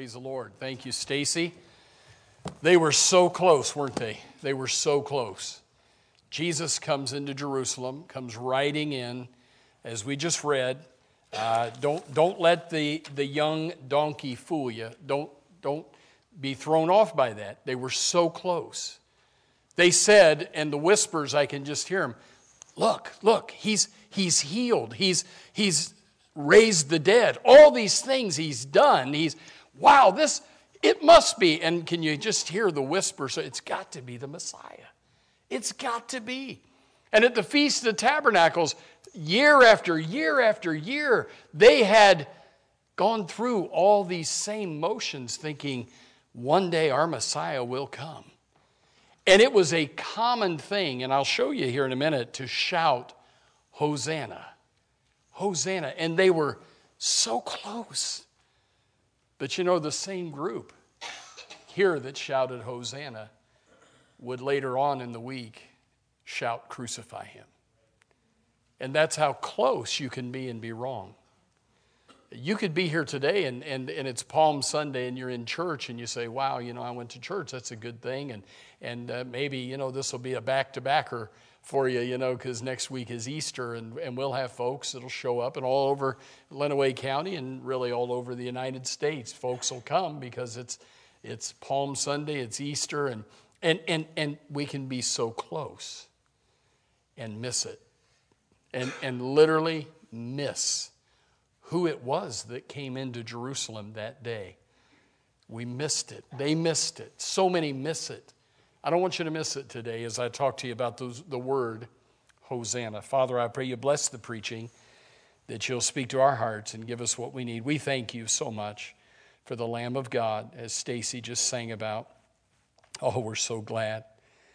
Praise the Lord. Thank you, Stacy. They were so close, weren't they? They were so close. Jesus comes into Jerusalem, comes riding in, as we just read. Don't let the young donkey fool you. Don't be thrown off by that. They were so close. They said, and the whispers, I can just hear them, look, he's healed. He's raised the dead. All these things he's done. It must be. And can you just hear the whisper? So it's got to be the Messiah. It's got to be. And at the Feast of Tabernacles, year after year after year, they had gone through all these same motions thinking, one day our Messiah will come. And it was a common thing, and I'll show you here in a minute, to shout, Hosanna, Hosanna. And they were so close. But you know, the same group here that shouted Hosanna would later on in the week shout, crucify him. And that's how close you can be and be wrong. You could be here today and it's Palm Sunday and you're in church and you say, wow, I went to church. That's a good thing. And maybe, this will be a back-to-backer for you, because next week is Easter and we'll have folks that'll show up and all over Lenawee County and really all over the United States. Folks will come because it's Palm Sunday, it's Easter, and we can be so close and miss it. And literally miss who it was that came into Jerusalem that day. We missed it. They missed it. So many miss it. I don't want you to miss it today as I talk to you about the word Hosanna. Father, I pray you bless the preaching, that you'll speak to our hearts and give us what we need. We thank you so much for the Lamb of God, as Stacy just sang about. Oh, we're so glad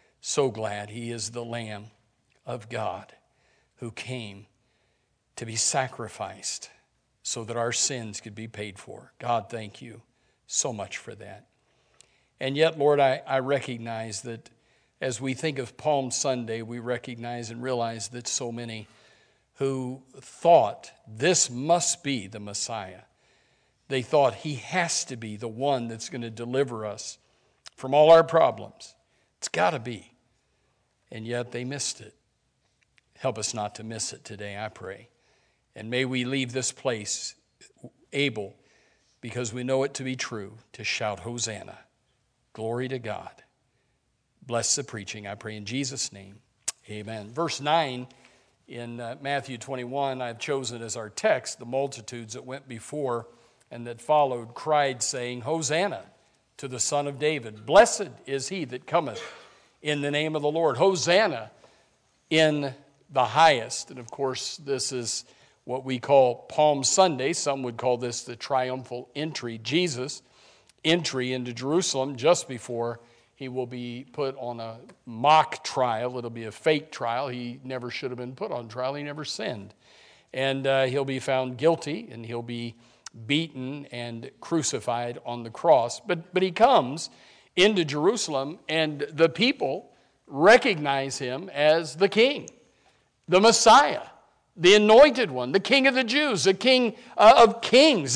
he is the Lamb of God who came to be sacrificed so that our sins could be paid for. God, thank you so much for that. And yet, Lord, I recognize that as we think of Palm Sunday, we recognize and realize that so many who thought this must be the Messiah, they thought he has to be the one that's going to deliver us from all our problems. It's got to be. And yet they missed it. Help us not to miss it today, I pray. And may we leave this place able, because we know it to be true, to shout Hosanna. Glory to God. Bless the preaching, I pray in Jesus' name. Amen. Verse 9 in Matthew 21, I've chosen as our text, the multitudes that went before and that followed cried, saying, Hosanna to the Son of David. Blessed is he that cometh in the name of the Lord. Hosanna in the highest. And of course, this is what we call Palm Sunday. Some would call this the triumphal entry. Jesus' entry into Jerusalem just before he will be put on a mock trial. It'll be a fake trial. He never should have been put on trial. He never sinned. And he'll be found guilty, and he'll be beaten and crucified on the cross. But he comes into Jerusalem, and the people recognize him as the king, the Messiah, the anointed one, the King of the Jews, the King of kings.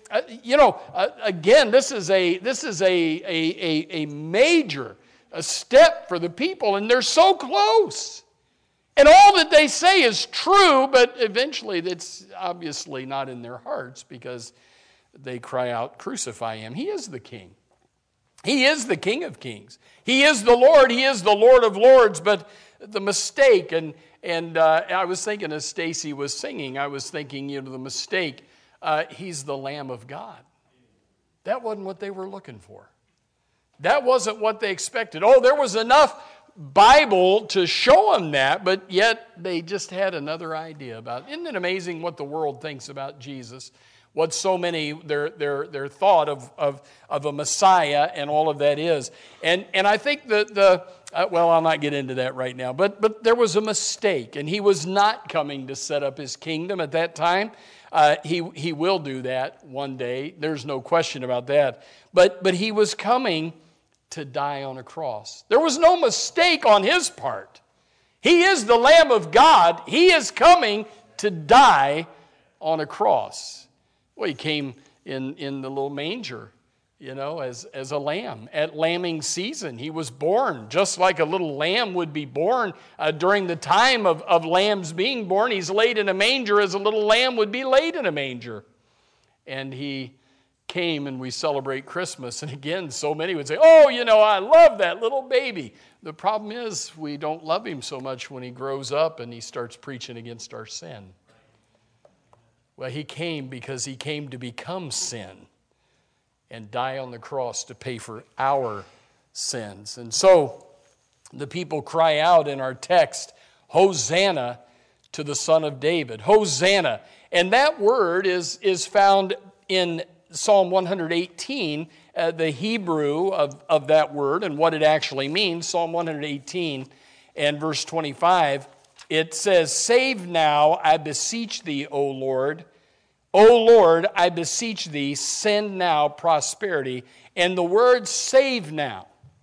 Again, this is a major step for the people, and they're so close. And all that they say is true, but eventually it's obviously not in their hearts because they cry out, crucify him. He is the king. He is the King of kings. He is the Lord. He is the Lord of lords. But the mistake, and I was thinking as Stacy was singing, I was thinking, the mistake, he's the Lamb of God. That wasn't what they were looking for. That wasn't what they expected. Oh, there was enough Bible to show them that, but yet they just had another idea about it. Isn't it amazing what the world thinks about Jesus? What so many, their thought of a Messiah and all of that is. And I think I'll not get into that right now, but there was a mistake, and he was not coming to set up his kingdom at that time. He will do that one day. There's no question about that. But he was coming to die on a cross. There was no mistake on his part. He is the Lamb of God. He is coming to die on a cross. Well, he came in the little manger as a lamb. At lambing season, he was born, just like a little lamb would be born during the time of lambs being born. He's laid in a manger as a little lamb would be laid in a manger. And he came, and we celebrate Christmas. And again, so many would say, oh, I love that little baby. The problem is we don't love him so much when he grows up and he starts preaching against our sin. Well, he came because he came to become sin and die on the cross to pay for our sins. And so the people cry out in our text, Hosanna to the Son of David. Hosanna. And that word is found in Psalm 118, the Hebrew of that word and what it actually means. Psalm 118 and verse 25, it says, Save now, I beseech thee, O Lord. O Lord, I beseech thee, send now prosperity. And the word save now,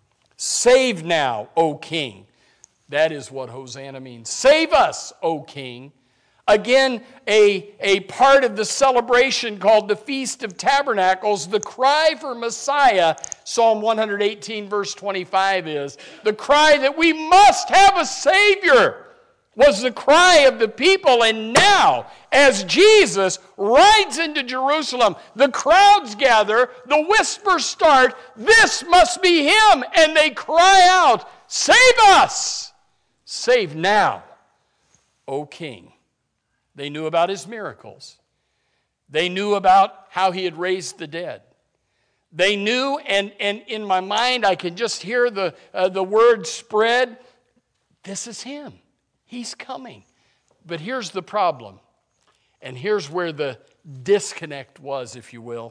O King. That is what Hosanna means. Save us, O King. Again, a part of the celebration called the Feast of Tabernacles, the cry for Messiah, Psalm 118 verse 25 is, the cry that we must have a Savior was the cry of the people. And now, as Jesus rides into Jerusalem, the crowds gather, the whispers start, this must be him. And they cry out, save us! Save now, O King. They knew about his miracles. They knew about how he had raised the dead. They knew, and in my mind I can just hear the word spread, this is him. He's coming. But here's the problem. And here's where the disconnect was, if you will.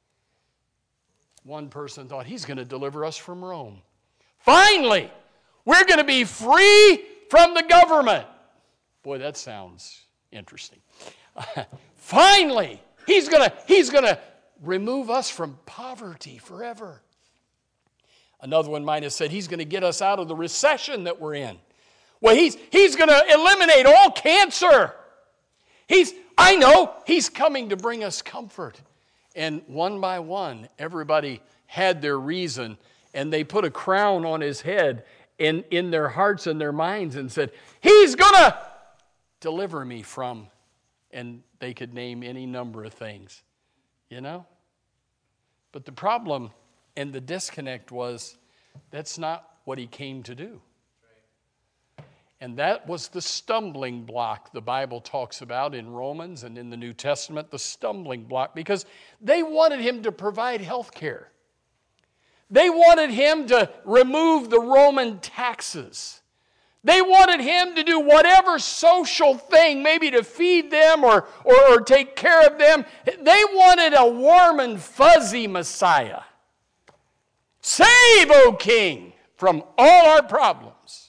One person thought, he's going to deliver us from Rome. Finally, we're going to be free from the government. Boy, that sounds interesting. Finally, he's going to remove us from poverty forever. Another one might have said, he's going to get us out of the recession that we're in. Well, he's going to eliminate all cancer. I know he's coming to bring us comfort. And one by one, everybody had their reason, and they put a crown on his head in their hearts and their minds and said, he's going to deliver me from, and they could name any number of things, But the problem and the disconnect was, that's not what he came to do. And that was the stumbling block the Bible talks about in Romans and in the New Testament, the stumbling block, because they wanted him to provide health care. They wanted him to remove the Roman taxes. They wanted him to do whatever social thing, maybe to feed them or take care of them. They wanted a warm and fuzzy Messiah. Save, O King, from all our problems.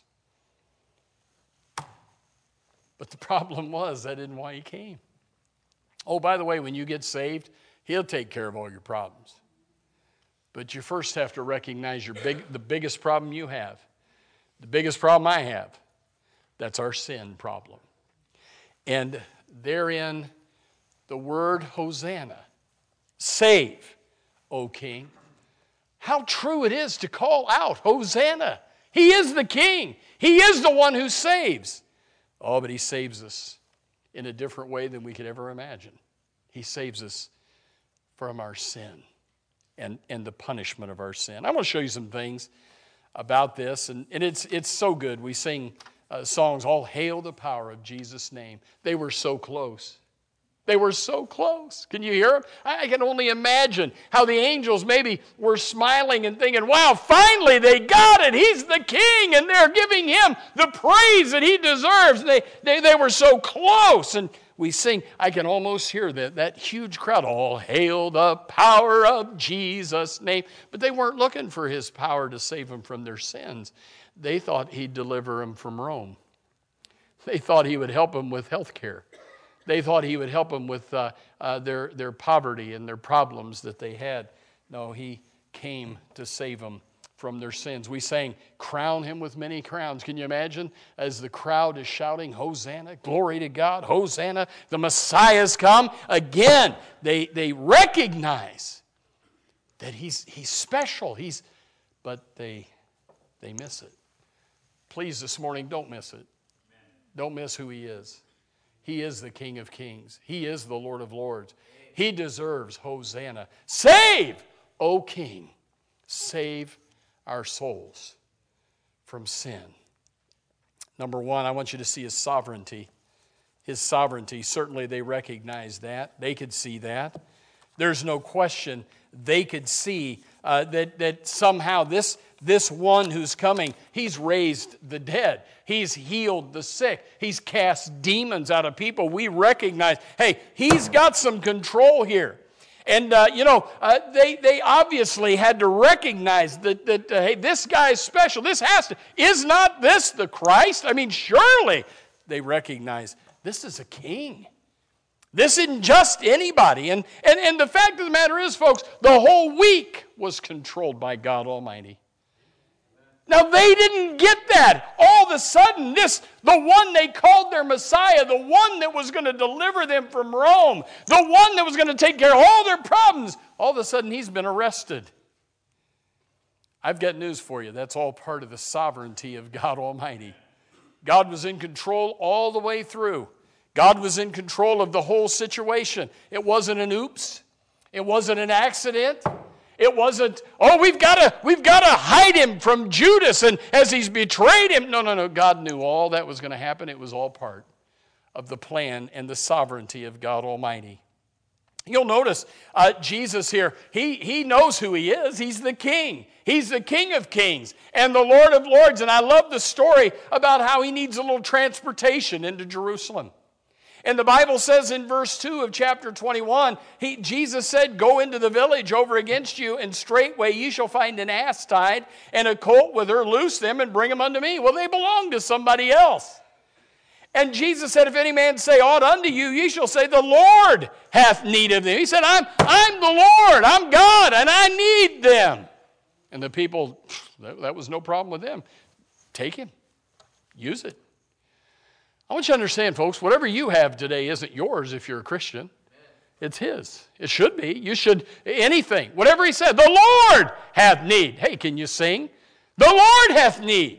But the problem was, that isn't why he came. Oh, by the way, when you get saved, he'll take care of all your problems. But you first have to recognize the biggest problem you have. The biggest problem I have, that's our sin problem. And therein, the word Hosanna, save, O King. How true it is to call out, Hosanna. He is the King. He is the one who saves. Oh, but he saves us in a different way than we could ever imagine. He saves us from our sin and the punishment of our sin. I want to show you some things about this, and it's so good. We sing songs, all hail the power of Jesus' name. They were so close. They were so close. Can you hear them? I can only imagine how the angels maybe were smiling and thinking, wow, finally they got it. He's the King, and they're giving him the praise that he deserves. They were so close. And we sing, I can almost hear that huge crowd, all hail the power of Jesus' name. But they weren't looking for his power to save them from their sins. They thought he'd deliver them from Rome. They thought he would help them with health care. They thought he would help them with their poverty and their problems that they had. No, he came to save them from their sins. We sang, crown him with many crowns. Can you imagine as the crowd is shouting, Hosanna, glory to God, Hosanna, the Messiah's come. Again, they recognize that he's special. But they miss it. Please, this morning, don't miss it. Don't miss who he is. He is the King of Kings. He is the Lord of Lords. He deserves Hosanna. Save, O King. Save our souls from sin. Number one, I want you to see his sovereignty. His sovereignty. Certainly they recognize that. They could see that. There's no question they could see that somehow this one who's coming, he's raised the dead. He's healed the sick. He's cast demons out of people. We recognize, hey, he's got some control here. And, they obviously had to recognize that hey, this guy's special. Is not this the Christ? I mean, surely they recognize this is a king. This isn't just anybody. And the fact of the matter is, folks, the whole week was controlled by God Almighty. Now, they didn't get that. All of a sudden, the one they called their Messiah, the one that was going to deliver them from Rome, the one that was going to take care of all their problems, all of a sudden, he's been arrested. I've got news for you. That's all part of the sovereignty of God Almighty. God was in control all the way through. God was in control of the whole situation. It wasn't an oops. It wasn't an accident. It wasn't, we've got to hide him from Judas and as he's betrayed him. No. God knew all that was going to happen. It was all part of the plan and the sovereignty of God Almighty. You'll notice Jesus here, he knows who he is. He's the king. He's the King of Kings and the Lord of Lords. And I love the story about how he needs a little transportation into Jerusalem. And the Bible says in verse 2 of chapter 21, Jesus said, go into the village over against you, and straightway ye shall find an ass tied and a colt with her. Loose them and bring them unto me. Well, they belong to somebody else. And Jesus said, if any man say aught unto you, ye shall say, the Lord hath need of them. He said, I'm the Lord, I'm God, and I need them. And the people, that was no problem with them. Take him, use it. I want you to understand, folks, whatever you have today isn't yours if you're a Christian. It's his. It should be. You should, anything. Whatever he said, the Lord hath need. Hey, can you sing? The Lord hath need.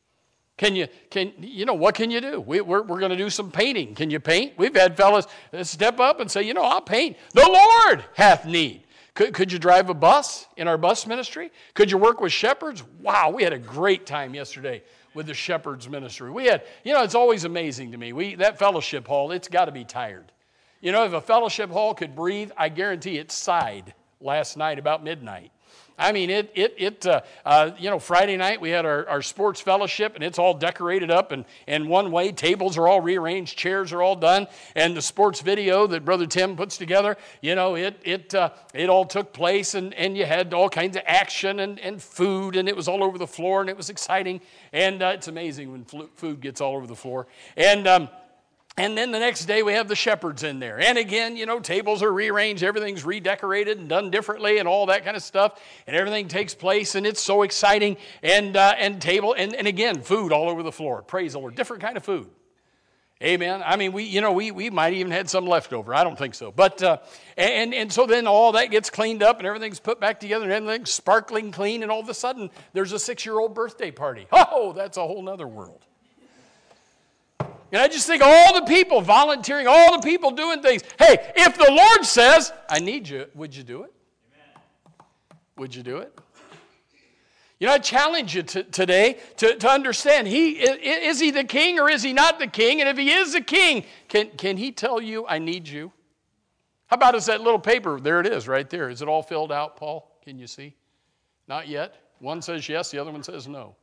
What can you do? We're going to do some painting. Can you paint? We've had fellas step up and say, I'll paint. The Lord hath need. Could you drive a bus in our bus ministry? Could you work with shepherds? Wow, we had a great time yesterday with the shepherds ministry. We had, it's always amazing to me. That fellowship hall, it's got to be tired. If a fellowship hall could breathe, I guarantee it sighed last night about midnight. I mean, Friday night we had our sports fellowship, and it's all decorated up and one way. Tables are all rearranged, chairs are all done, and the sports video that Brother Tim puts together, it all took place, and you had all kinds of action and food, and it was all over the floor, and it was exciting, and it's amazing when food gets all over the floor, and then the next day we have the shepherds in there. And again, tables are rearranged, everything's redecorated and done differently and all that kind of stuff. And everything takes place and it's so exciting. And again, food all over the floor. Praise the Lord. Different kind of food. Amen. I mean, we might even had some left over. I don't think so. But, and so then all that gets cleaned up and everything's put back together and everything's sparkling clean. And all of a sudden there's a 6-year-old birthday party. Oh, that's a whole nother world. And I just think all the people volunteering, all the people doing things. Hey, if the Lord says, I need you, would you do it? Amen. Would you do it? I challenge you today to understand, is he the king or is he not the king? And if he is the king, can he tell you, I need you? How about is that little paper? There it is right there. Is it all filled out, Paul? Can you see? Not yet. One says yes, the other one says no.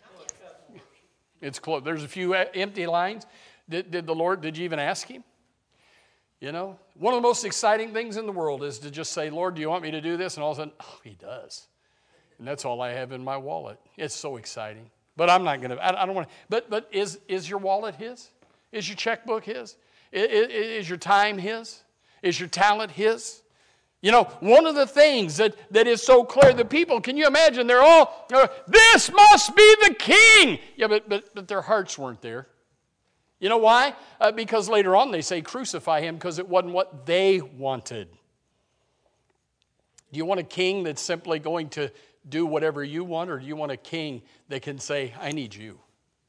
It's close. There's a few empty lines. Did you even ask him? One of the most exciting things in the world is to just say, Lord, do you want me to do this? And all of a sudden, he does. And that's all I have in my wallet. It's so exciting. But I'm not going to, I don't want to, but is your wallet his? Is your checkbook his? Is your time his? Is your talent his? One of the things that is so clear, the people, can you imagine, they're all, this must be the king. Yeah, but their hearts weren't there. You know why? Because later on they say crucify him because it wasn't what they wanted. Do you want a king that's simply going to do whatever you want, or do you want a king that can say, I need you?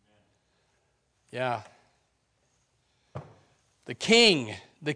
Yeah. The king,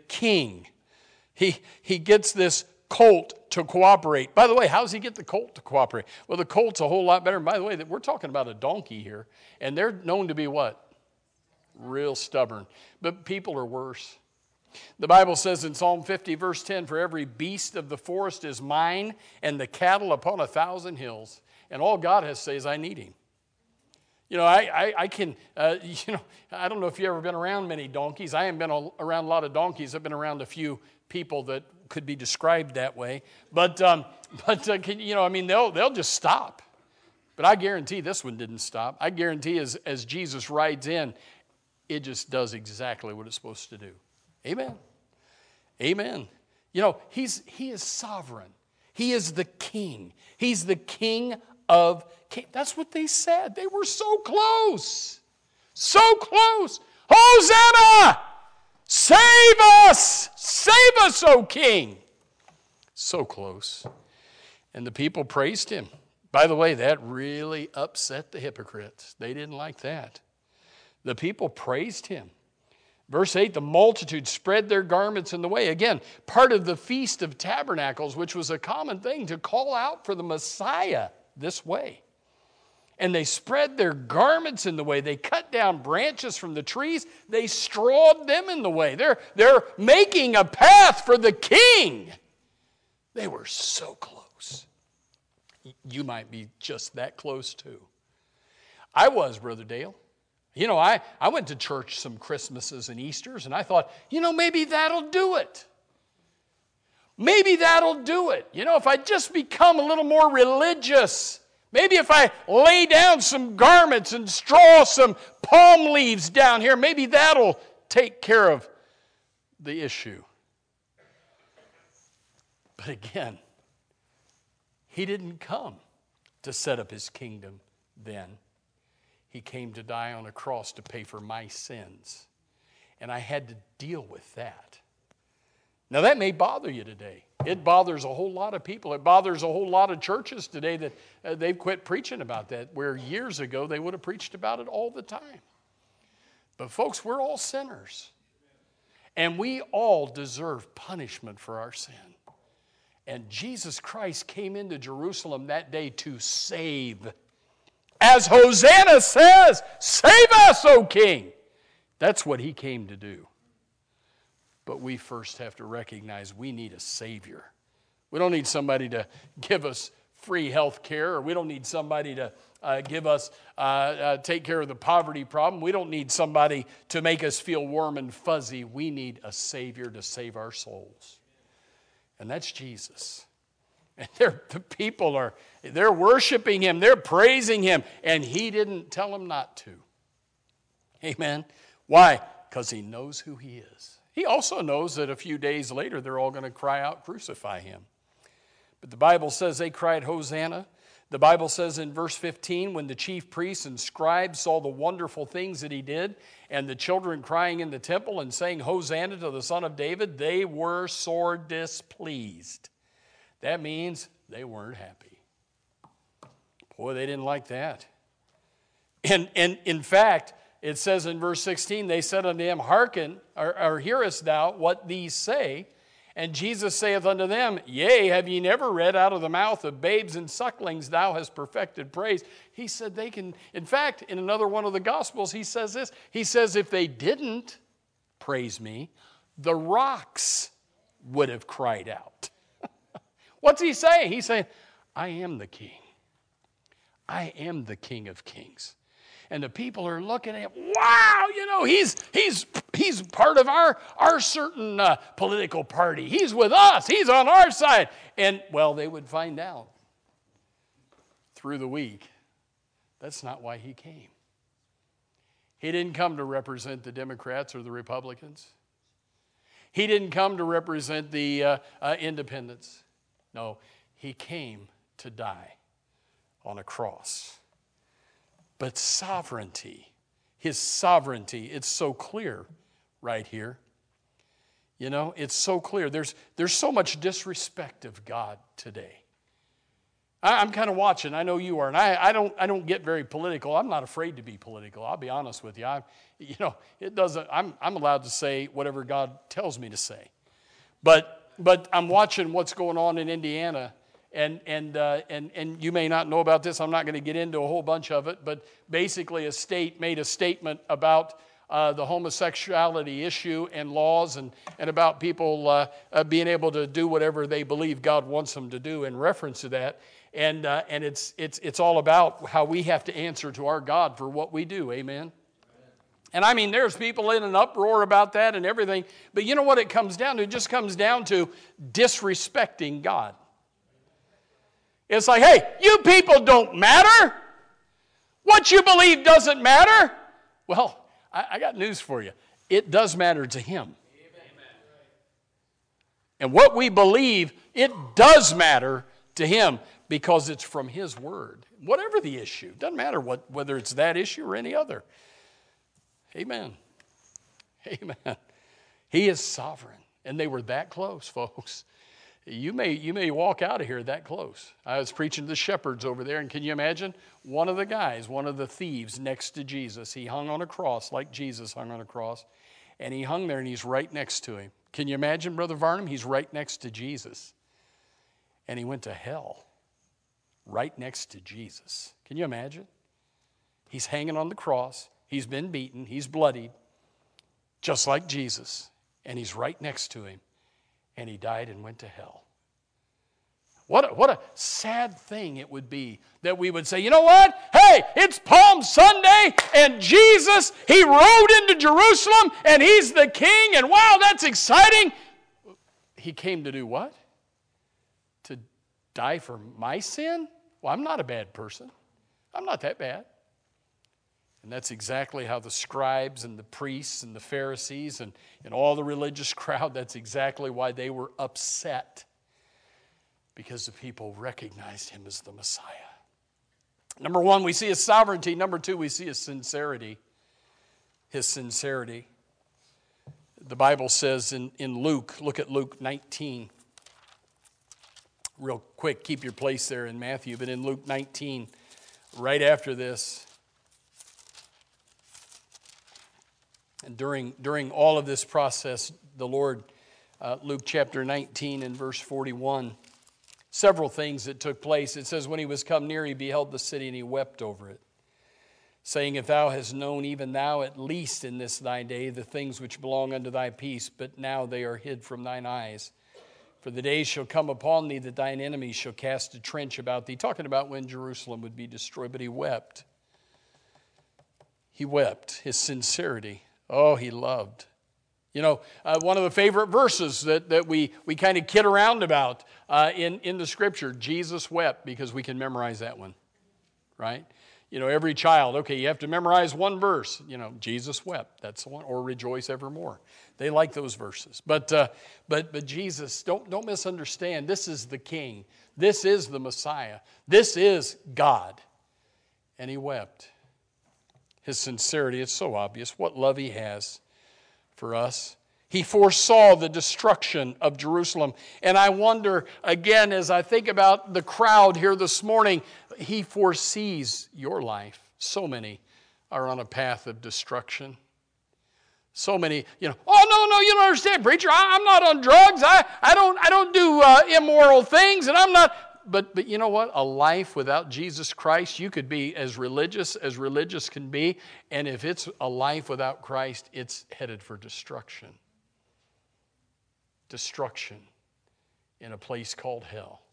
he gets this colt to cooperate. By the way, how does he get the colt to cooperate? Well, the colt's a whole lot better. And by the way, we're talking about a donkey here, and they're known to be what? Real stubborn. But people are worse. The Bible says in Psalm 50, verse 10, for every beast of the forest is mine, and the cattle upon 1,000 hills. And all God has to say is, I need him. You know, I can, I don't know if you've ever been around many donkeys. I haven't been around a lot of donkeys. I've been around a few people that could be described that way. But they'll just stop. But I guarantee this one didn't stop. I guarantee as Jesus rides in, it just does exactly what it's supposed to do. Amen. Amen. You know, he is sovereign. He is the king. He's the king of kings. That's what they said. They were so close. So close. Hosanna! Save us! Save us, O King! So close. And the people praised him. By the way, that really upset the hypocrites. They didn't like that. The people praised him. Verse 8, the multitude spread their garments in the way. Again, part of the Feast of Tabernacles, which was a common thing to call out for the Messiah this way. And they spread their garments in the way. They cut down branches from the trees. They strawed them in the way. They're making a path for the king. They were so close. You might be just that close too. I was, Brother Dale. You know, I went to church some Christmases and Easters, and I thought, maybe that'll do it. Maybe that'll do it. If I just become a little more religious, maybe if I lay down some garments and straw some palm leaves down here, maybe that'll take care of the issue. But again, he didn't come to set up his kingdom then. He came to die on a cross to pay for my sins. And I had to deal with that. Now that may bother you today. It bothers a whole lot of people. It bothers a whole lot of churches today that they've quit preaching about that, where years ago they would have preached about it all the time. But folks, we're all sinners. And we all deserve punishment for our sin. And Jesus Christ came into Jerusalem that day to save. As Hosanna says, save us, O King. That's what he came to do. But we first have to recognize we need a Savior. We don't need somebody to give us free health care, or we don't need somebody to give us, take care of the poverty problem. We don't need somebody to make us feel warm and fuzzy. We need a Savior to save our souls. And that's Jesus. And the people they're worshiping him, they're praising him, and he didn't tell them not to. Amen. Why? Because he knows who he is. He also knows that a few days later they're all going to cry out, crucify him. But the Bible says they cried, Hosanna. The Bible says in verse 15, when the chief priests and scribes saw the wonderful things that he did, and the children crying in the temple and saying, Hosanna to the Son of David, they were sore displeased. That means they weren't happy. Boy, they didn't like that. And in fact, it says in verse 16, they said unto him, Hearken, or hearest thou what these say? And Jesus saith unto them, Yea, have ye never read out of the mouth of babes and sucklings thou hast perfected praise? He said they can, in fact, in another one of the Gospels, he says this. He says, if they didn't praise me, the rocks would have cried out. What's he saying? He's saying, I am the king. I am the King of Kings. And the people are looking at him, wow, he's part of our certain political party. He's with us. He's on our side. And, well, they would find out through the week that's not why he came. He didn't come to represent the Democrats or the Republicans. He didn't come to represent the independents. No, he came to die on a cross. But sovereignty, his sovereignty, it's so clear right here. You know, it's so clear. There's so much disrespect of God today. I'm kind of watching. I know you are, and I don't get very political. I'm not afraid to be political. I'll be honest with you. It doesn't. I'm allowed to say whatever God tells me to say. But I'm watching what's going on in Indiana, and you may not know about this. I'm not going to get into a whole bunch of it, but basically a state made a statement about the homosexuality issue and laws, and about people being able to do whatever they believe God wants them to do in reference to that. And it's all about how we have to answer to our God for what we do. Amen. And I mean, there's people in an uproar about that and everything. But you know what it comes down to? It just comes down to disrespecting God. It's like, hey, you people don't matter. What you believe doesn't matter. Well, I got news for you. It does matter to Him. And what we believe, it does matter to Him because it's from His Word. Whatever the issue. Doesn't matter whether it's that issue or any other. Amen. Amen. He is sovereign. And they were that close, folks. You may walk out of here that close. I was preaching to the shepherds over there, and can you imagine? One of the thieves next to Jesus, he hung on a cross like Jesus hung on a cross, and he hung there and he's right next to him. Can you imagine, Brother Varnum? He's right next to Jesus. And he went to hell right next to Jesus. Can you imagine? He's hanging on the cross. He's been beaten. He's bloodied, just like Jesus. And he's right next to him. And he died and went to hell. What a sad thing it would be that we would say, you know what? Hey, it's Palm Sunday, and Jesus, He rode into Jerusalem, and He's the King, and wow, that's exciting. He came to do what? To die for my sin? Well, I'm not a bad person. I'm not that bad. And that's exactly how the scribes and the priests and the Pharisees and all the religious crowd, that's exactly why they were upset. Because the people recognized Him as the Messiah. Number one, we see His sovereignty. Number two, we see His sincerity. His sincerity. The Bible says in Luke, look at Luke 19. Real quick, keep your place there in Matthew, but in Luke 19, right after this, and during all of this process, the Lord, Luke chapter 19 and verse 41, several things that took place. It says, when He was come near, He beheld the city, and He wept over it, saying, if thou hast known, even thou at least in this thy day, the things which belong unto thy peace, but now they are hid from thine eyes. For the days shall come upon thee that thine enemies shall cast a trench about thee. Talking about when Jerusalem would be destroyed, but He wept. He wept. His sincerity. Oh, He loved. You know, one of the favorite verses that we kind of kid around about in the Scripture, Jesus wept, because we can memorize that one, right? You know, every child, okay, you have to memorize one verse. You know, Jesus wept, that's the one, or rejoice evermore. They like those verses. But Jesus, don't misunderstand. This is the King. This is the Messiah. This is God. And He wept. His sincerity, it's so obvious what love He has for us. He foresaw the destruction of Jerusalem. And I wonder, again, as I think about the crowd here this morning, He foresees your life. So many are on a path of destruction. So many, oh, no, you don't understand, preacher. I'm not on drugs. I don't do immoral things, and I'm not. But you know what? A life without Jesus Christ, you could be as religious can be, and if it's a life without Christ, it's headed for destruction. Destruction in a place called hell.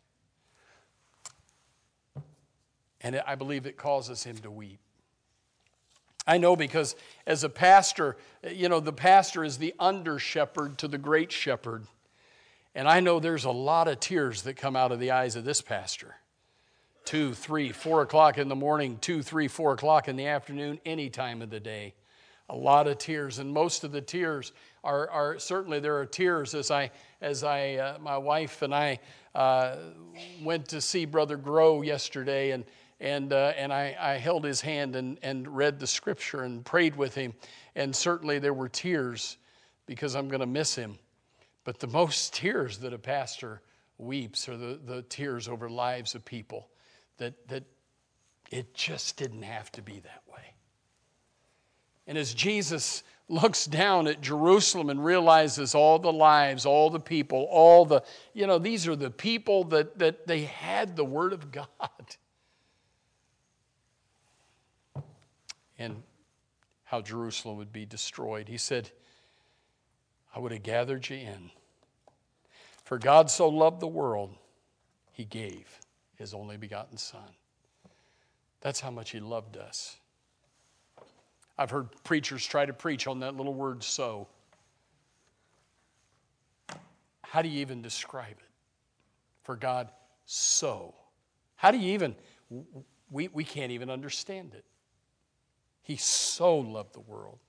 And I believe it causes him to weep. I know, because as a pastor, the pastor is the under shepherd to the great shepherd. And I know there's a lot of tears that come out of the eyes of this pastor. 2, 3, 4 o'clock in the morning, 2, 3, 4 o'clock in the afternoon, any time of the day. A lot of tears. And most of the tears are certainly, there are tears as my wife and I went to see Brother Grow yesterday, and I held his hand and read the Scripture and prayed with him. And certainly there were tears, because I'm going to miss him. But the most tears that a pastor weeps are the tears over lives of people that it just didn't have to be that way. And as Jesus looks down at Jerusalem and realizes all the lives, all the people, these are the people that they had the Word of God. And how Jerusalem would be destroyed. He said, I would have gathered you in. For God so loved the world, He gave His only begotten Son. That's how much He loved us. I've heard preachers try to preach on that little word so. How do you even describe it? For God so. How do you even, we can't even understand it. He so loved the world.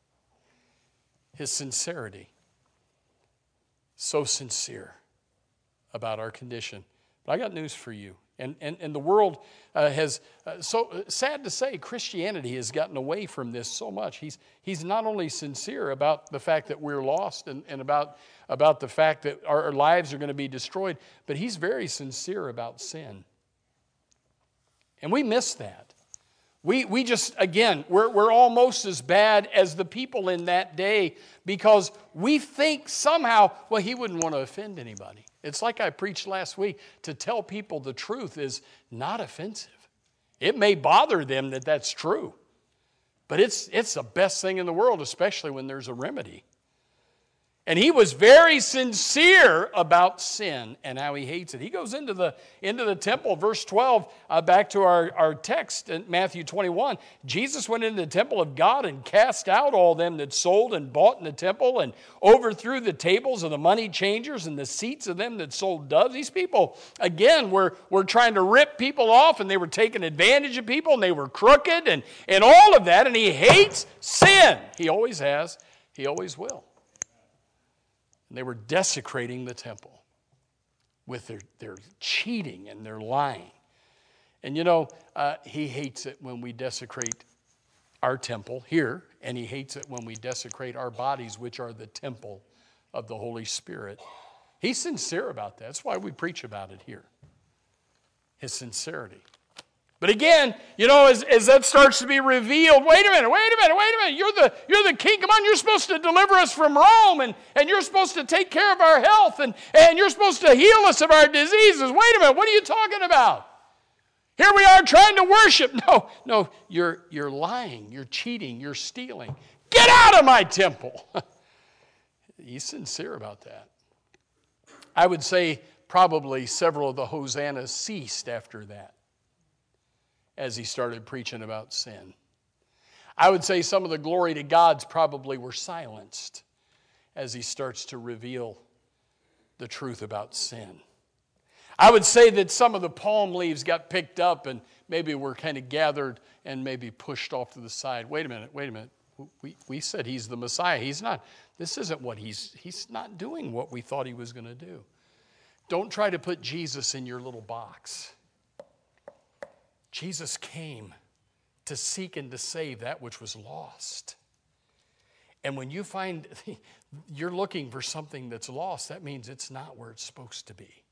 His sincerity. So sincere about our condition. But I got news for you. And the world has, so sad to say, Christianity has gotten away from this so much. He's not only sincere about the fact that we're lost and about the fact that our lives are going to be destroyed, but he's very sincere about sin. And we miss that. We just, again, we're almost as bad as the people in that day because we think somehow, well, he wouldn't want to offend anybody. It's like I preached last week, to tell people the truth is not offensive. It may bother them that that's true, but it's the best thing in the world, especially when there's a remedy. And he was very sincere about sin and how he hates it. He goes into the temple, verse 12, back to our text in Matthew 21. Jesus went into the temple of God and cast out all them that sold and bought in the temple and overthrew the tables of the money changers and the seats of them that sold doves. These people, again, were trying to rip people off, and they were taking advantage of people, and they were crooked and all of that. And he hates sin. He always has. He always will. And they were desecrating the temple with their cheating and their lying. And he hates it when we desecrate our temple here, and he hates it when we desecrate our bodies, which are the temple of the Holy Spirit. He's sincere about that. That's why we preach about it here. His sincerity. But again, as that starts to be revealed, wait a minute, you're the king, come on, you're supposed to deliver us from Rome, and you're supposed to take care of our health, and you're supposed to heal us of our diseases. Wait a minute, what are you talking about? Here we are trying to worship. No, you're lying, you're cheating, you're stealing. Get out of my temple. He's sincere about that. I would say probably several of the hosannas ceased after that, as he started preaching about sin. I would say some of the glory to God's probably were silenced as he starts to reveal the truth about sin. I would say that some of the palm leaves got picked up and maybe were kind of gathered and maybe pushed off to the side. Wait a minute. We said he's the Messiah. He's not. This isn't what he's not doing what we thought he was going to do. Don't try to put Jesus in your little box. Jesus came to seek and to save that which was lost. And when you find you're looking for something that's lost, that means it's not where it's supposed to be.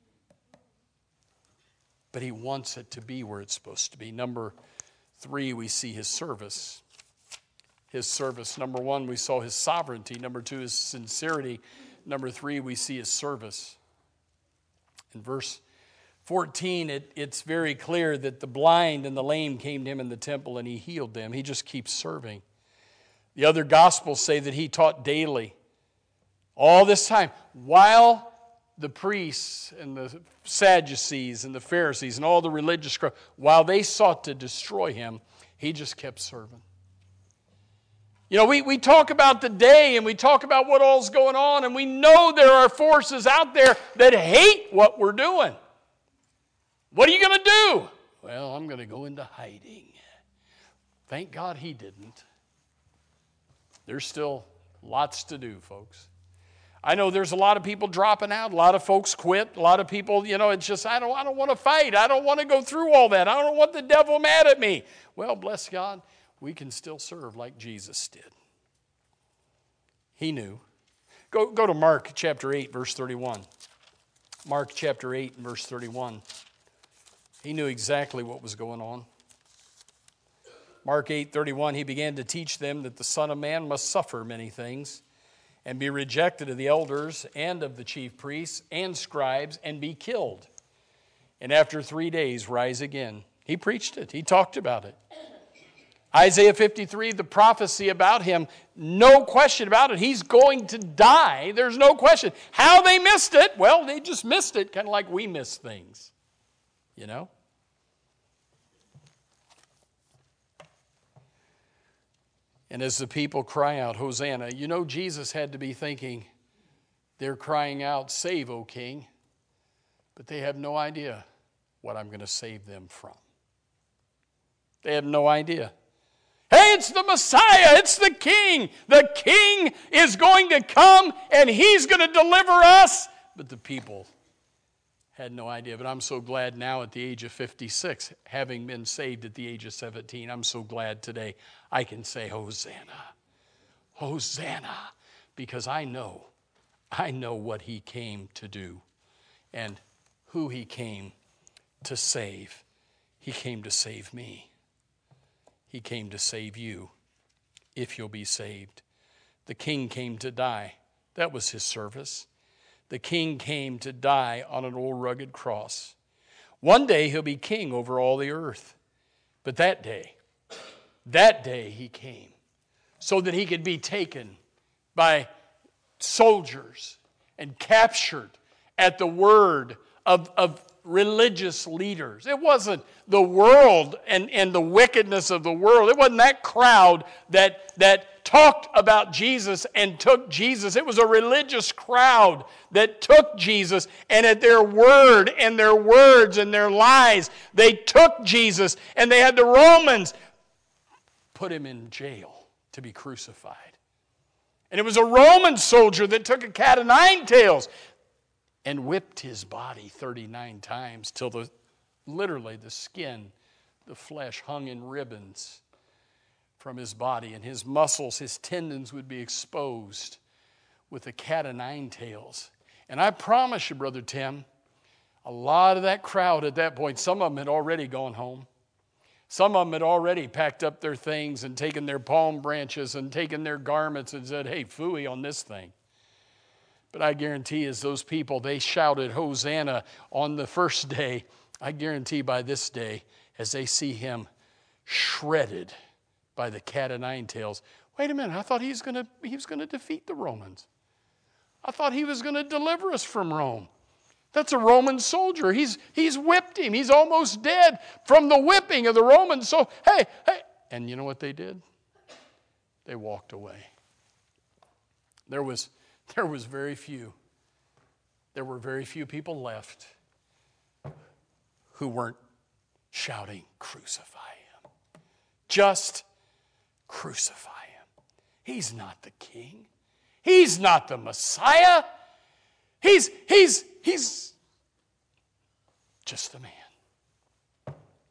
But he wants it to be where it's supposed to be. Number 3, we see his service. His service. Number 1, we saw his sovereignty. Number 2, his sincerity. Number 3, we see his service. In verse 14, it's very clear that the blind and the lame came to him in the temple and he healed them. He just keeps serving. The other Gospels say that he taught daily. All this time, while the priests and the Sadducees and the Pharisees and all the religious scribes, while they sought to destroy him, he just kept serving. We talk about the day and we talk about what all's going on, and we know there are forces out there that hate what we're doing. What are you going to do? Well, I'm going to go into hiding. Thank God he didn't. There's still lots to do, folks. I know there's a lot of people dropping out. A lot of folks quit. A lot of people, it's just, I don't want to fight. I don't want to go through all that. I don't want the devil mad at me. Well, bless God, we can still serve like Jesus did. He knew. Go to Mark chapter 8, verse 31. Mark chapter 8 and verse 31. He knew exactly what was going on. Mark 8:31, he began to teach them that the Son of Man must suffer many things and be rejected of the elders and of the chief priests and scribes and be killed. And after 3 days rise again. He preached it. He talked about it. Isaiah 53, the prophecy about him, no question about it. He's going to die. There's no question. How they missed it? Well, they just missed it, kind of like we miss things. You know? And as the people cry out, Hosanna, you know Jesus had to be thinking, they're crying out, save, O King. But they have no idea what I'm going to save them from. They have no idea. Hey, it's the Messiah. It's the King. The King is going to come and He's going to deliver us. But the people had no idea. But I'm so glad now at the age of 56, having been saved at the age of 17, I'm so glad today I can say Hosanna. Hosanna. Because I know what He came to do and who He came to save. He came to save me. He came to save you, if you'll be saved. The King came to die. That was His service. The King came to die on an old rugged cross. One day He'll be king over all the earth. But that day He came so that He could be taken by soldiers and captured at the word of religious leaders. It wasn't the world and the wickedness of the world. It wasn't that crowd that talked about Jesus and took Jesus. It was a religious crowd that took Jesus, and at their word and their words and their lies, they took Jesus, and they had the Romans put Him in jail to be crucified. And it was a Roman soldier that took a cat of nine tails and whipped His body 39 times till literally the skin, the flesh hung in ribbons from His body, and His muscles, His tendons would be exposed with a cat of nine tails. And I promise you, Brother Tim, a lot of that crowd at that point, some of them had already gone home. Some of them had already packed up their things and taken their palm branches and taken their garments and said, hey, phooey on this thing. But I guarantee as those people, they shouted Hosanna on the first day, I guarantee by this day, as they see Him shredded by the cat of nine tails, wait a minute, I thought he was going to defeat the Romans. I thought He was going to deliver us from Rome. That's a Roman soldier. He's whipped Him. He's almost dead from the whipping of the Romans. So, hey. And you know what they did? They walked away. There were very few people left who weren't shouting, crucify Him. Just crucify Him. He's not the King. He's not the Messiah. He's just a man.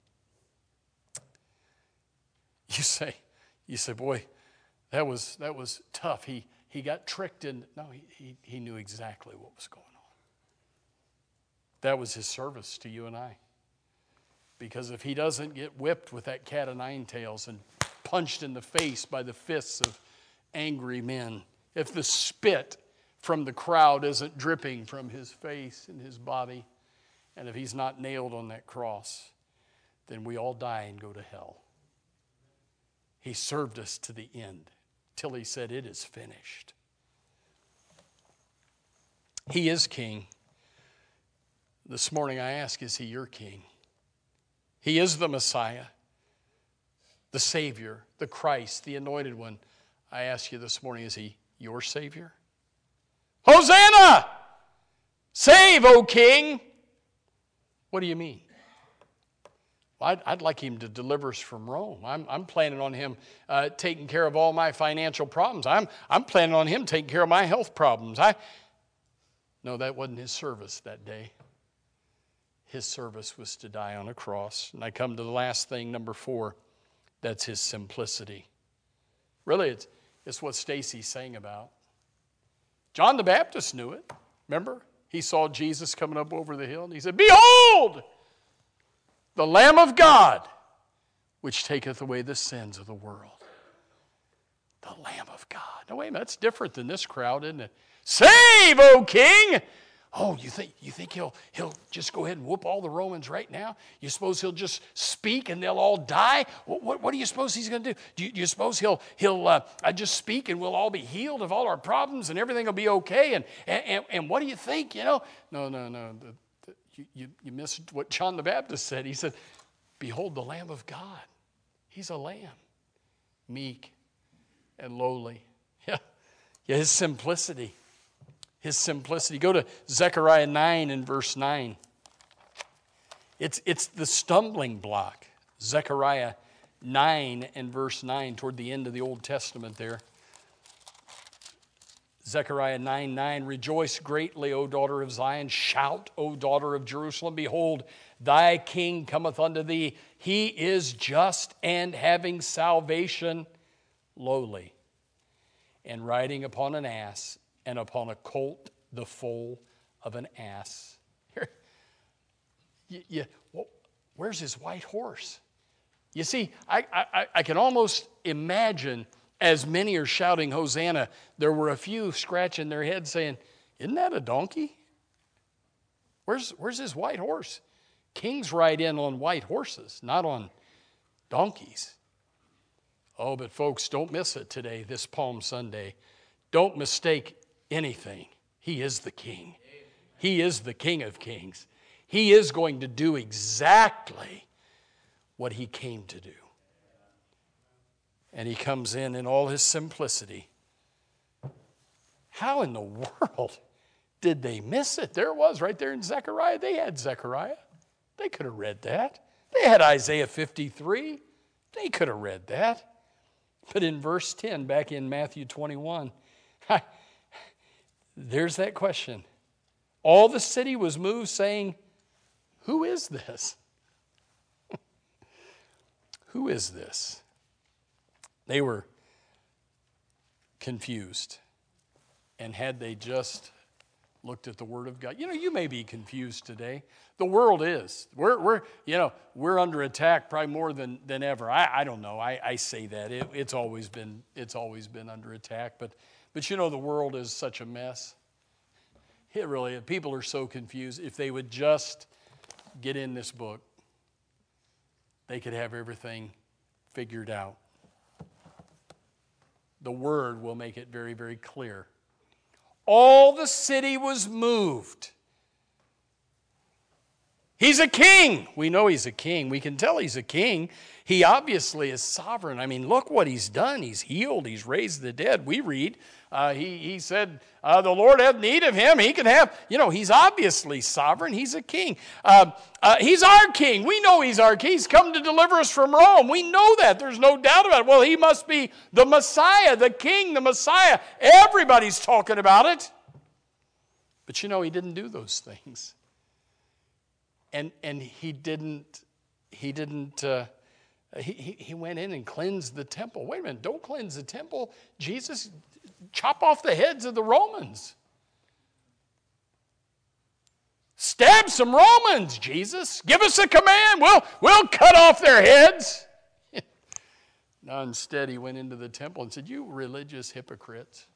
You say, boy, that was tough. He got tricked in. No, he knew exactly what was going on. That was His service to you and I. Because if He doesn't get whipped with that cat of nine tails and punched in the face by the fists of angry men, if the spit from the crowd isn't dripping from His face and His body, and if He's not nailed on that cross, then we all die and go to hell. He served us to the end, till He said, it is finished. He is King. This morning I ask, is He your King? He is the Messiah, the Savior, the Christ, the Anointed One. I ask you this morning, is He your Savior? Hosanna! Save, O King! What do you mean? Well, I'd like Him to deliver us from Rome. I'm planning on Him taking care of all my financial problems. I'm planning on Him taking care of my health problems. No, that wasn't His service that day. His service was to die on a cross. And I come to the last thing, number 4. That's His simplicity. Really, it's what Stacy sang about. John the Baptist knew it. Remember? He saw Jesus coming up over the hill, and he said, "Behold, the Lamb of God, which taketh away the sins of the world." The Lamb of God. No, wait a minute, that's different than this crowd, isn't it? "Save, O King!" Oh, you think he'll just go ahead and whoop all the Romans right now? You suppose he'll just speak and they'll all die? What do you suppose he's going to do? Do you suppose he'll just speak and we'll all be healed of all our problems and everything will be okay? And what do you think? No. You missed what John the Baptist said. He said, "Behold the Lamb of God." He's a lamb, meek and lowly. Yeah, his simplicity. His simplicity. Go to Zechariah 9 and verse 9. It's the stumbling block. Zechariah 9 and verse 9, toward the end of the Old Testament there. Zechariah 9:9, "Rejoice greatly, O daughter of Zion. Shout, O daughter of Jerusalem. Behold, thy king cometh unto thee. He is just and having salvation, lowly, and riding upon an ass, and upon a colt, the foal of an ass." Where's his white horse? You see, I can almost imagine, as many are shouting Hosanna, there were a few scratching their heads saying, "Isn't that a donkey? Where's his white horse?" Kings ride in on white horses, not on donkeys. Oh, but folks, don't miss it today, this Palm Sunday. Don't mistake anything. He is the King. He is the King of Kings. He is going to do exactly what he came to do. And he comes in all his simplicity. How in the world did they miss it? There it was right there in Zechariah. They had Zechariah. They could have read that. They had Isaiah 53. They could have read that. But in verse 10, back in Matthew 21, there's that question. All the city was moved, saying, "Who is this?" Who is this? They were confused. And had they just looked at the Word of God, you may be confused today. The world is. We're under attack probably more than ever. I don't know. I say that it's always been under attack. But the world is such a mess. It really is. People are so confused. If they would just get in this book, they could have everything figured out. The Word will make it very, very clear. All the city was moved. He's a king. We know he's a king. We can tell he's a king. He obviously is sovereign. I mean, look what he's done. He's healed. He's raised the dead. We read, he said, the Lord hath need of him. He can have, he's obviously sovereign. He's a king. He's our king. We know he's our king. He's come to deliver us from Rome. We know that. There's no doubt about it. Well, he must be the Messiah, the king, the Messiah. Everybody's talking about it. But he didn't do those things. And he went in and cleansed the temple. Wait a minute, don't cleanse the temple. Jesus, chop off the heads of the Romans. Stab some Romans, Jesus. Give us a command. We'll cut off their heads. No, instead he went into the temple and said, "You religious hypocrites."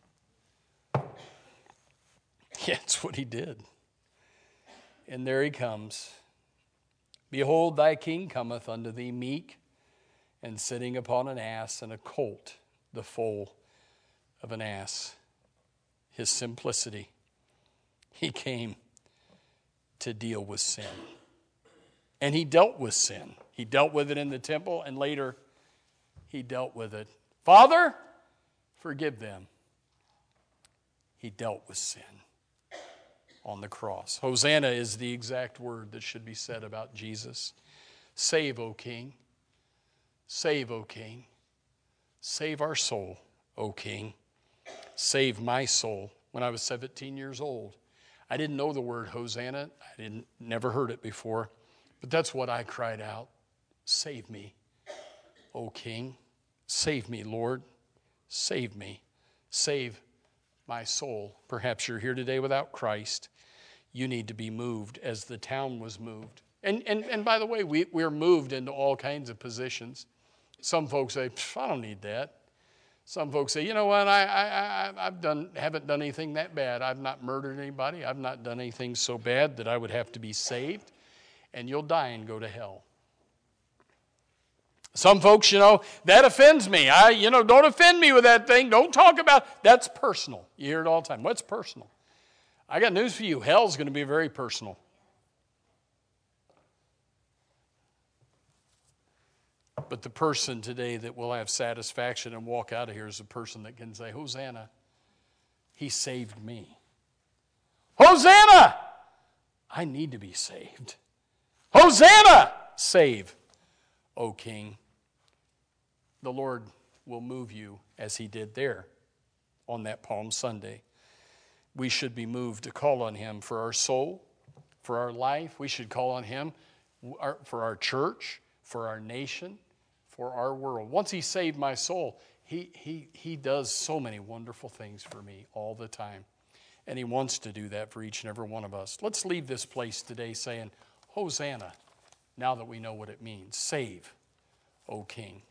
Yeah, that's what he did. And there he comes. "Behold, thy king cometh unto thee meek, and sitting upon an ass, and a colt, the foal of an ass." His simplicity. He came to deal with sin. And he dealt with sin. He dealt with it in the temple, and later he dealt with it. "Father, forgive them." He dealt with sin on the cross. Hosanna is the exact word that should be said about Jesus. Save, O King. Save, O King. Save our soul, O King. Save my soul. When I was 17 years old, I didn't know the word Hosanna. I never heard it before. But that's what I cried out. Save me, O King. Save me, Lord. Save me. Save my soul. Perhaps you're here today without Christ. You need to be moved as the town was moved. And by the way, we're moved into all kinds of positions. Some folks say, I don't need that. Some folks say, you know what, haven't done anything that bad. I've not murdered anybody. I've not done anything so bad that I would have to be saved. And you'll die and go to hell. Some folks, that offends me. Don't offend me with that thing. Don't talk about, that's personal. You hear it all the time. What's personal? I got news for you. Hell's going to be very personal. But the person today that will have satisfaction and walk out of here is a person that can say, Hosanna, he saved me. Hosanna, I need to be saved. Hosanna, save, O King. The Lord will move you as he did there on that Palm Sunday. We should be moved to call on him for our soul, for our life. We should call on him for our church, for our nation, for our world. Once he saved my soul, he does so many wonderful things for me all the time. And he wants to do that for each and every one of us. Let's leave this place today saying, Hosanna, now that we know what it means. Save, O King.